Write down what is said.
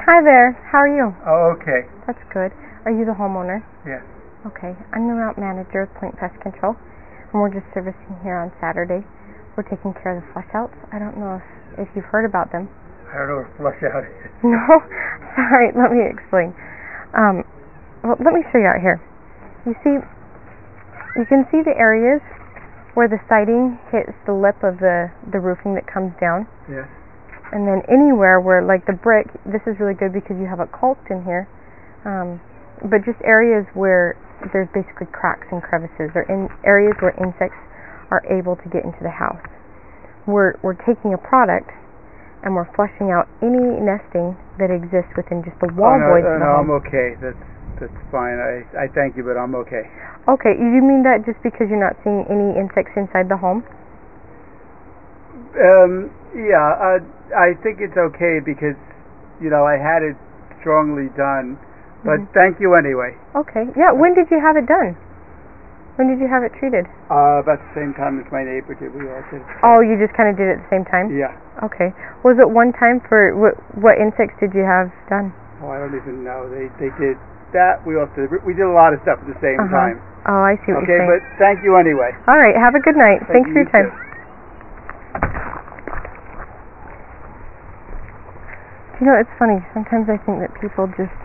Hi there. How are you? Oh, okay. That's good. Are you the homeowner? Yes. Okay. I'm the route manager of Point Pest Control, and we're just servicing here on Saturday. We're taking care of the flush outs. I don't know if you've heard about them. I don't know what flush out is. No? Sorry, let me explain. Well, let me show you out here. You can see the areas where the siding hits the lip of the roofing that comes down. Yes. And then anywhere where, like the brick, this is really good because you have it caulked in here, but just areas where there's basically cracks and crevices, or in areas where insects are able to get into the house. We're taking a product and we're flushing out any nesting that exists within just the wall voids of the home. I'm okay. That's fine. I thank you, but I'm okay. Okay, you mean that just because you're not seeing any insects inside the home? Yeah, I think it's okay because, I had it strongly done, but thank you anyway. Okay, yeah, when did you have it done? When did you have it treated? About the same time as my neighbor did. We all did. Oh, you just kind of did it at the same time? Yeah. Okay. Was it one time for, what insects did you have done? Oh, I don't even know. They did that. We did a lot of stuff at the same time. Oh, I see what you're saying. Okay, but thank you anyway. All right, have a good night. Thanks for your time. Too. It's funny. Sometimes I think that people just